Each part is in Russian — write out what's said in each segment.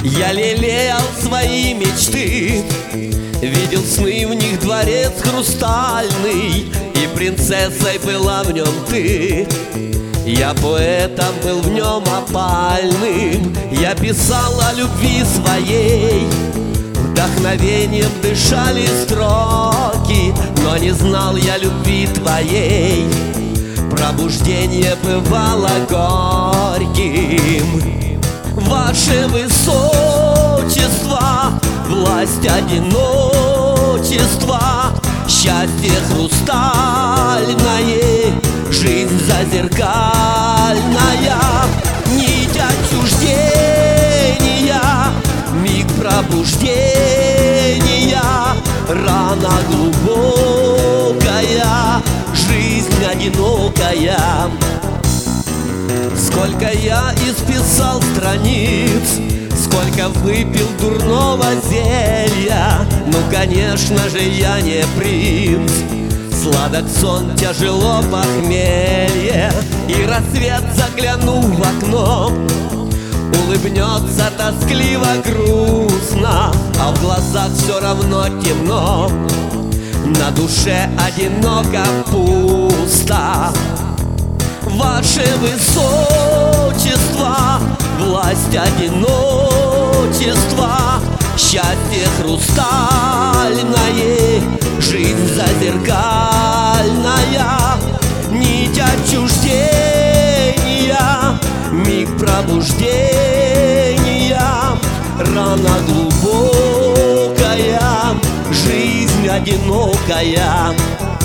Я лелеял свои мечты, видел сны, в них дворец хрустальный, и принцессой была в нем ты. Я поэтом был в нем опальным, я писал о любви своей. Вдохновением дышали строки, но не знал я любви твоей. Пробуждение бывало горьким. Ваше высочество, власть одиночества, счастье хрустальное, жизнь зазеркальная, нить отчуждения, миг пробуждения, рана глубокая, жизнь одинокая. Сколько я исписал страниц, сколько выпил дурного зелья, ну, конечно же, я не принц. Сладок сон, тяжело похмелье, и рассвет, заглянув в окно, улыбнется тоскливо, грустно, а в глазах все равно темно. На душе одиноко, пусто. Ваше высочество, власть одиночества, счастье хрустальное, жизнь зазеркальная, нить отчуждения, миг пробуждения, рана глубокая, жизнь одинокая.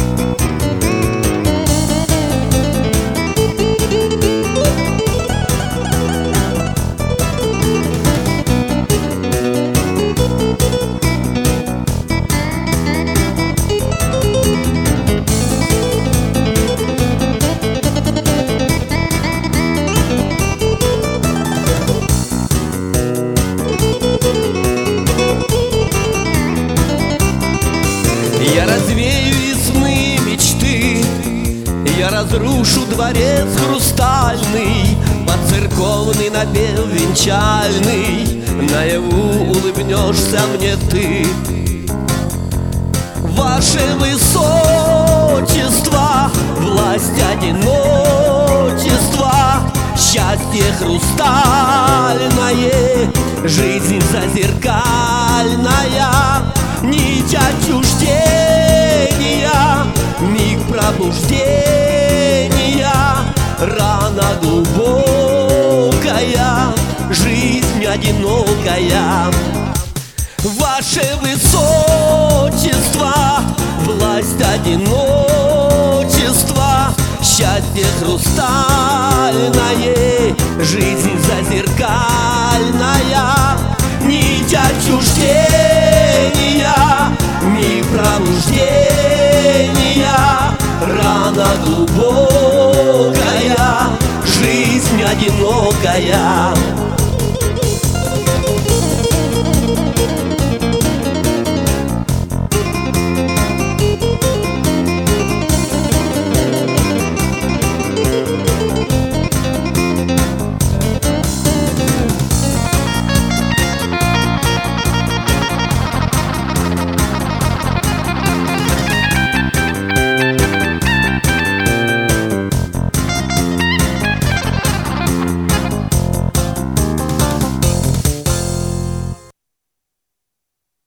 Я развею и сны мечты, я разрушу дворец хрустальный, под церковный напев венчальный, наяву улыбнешься мне ты. Ваше высочество, власть одиночества, счастье хрустальное, жизнь зазеркальная, нить отчуждения, миг пробуждения, рана глубокая, жизнь одинокая. Ваше высочество, власть одиночества, счастье хрустальное, жизнь зазеркальная, нить отчуждения, миг пробуждения, рана глубокая, жизнь одинокая.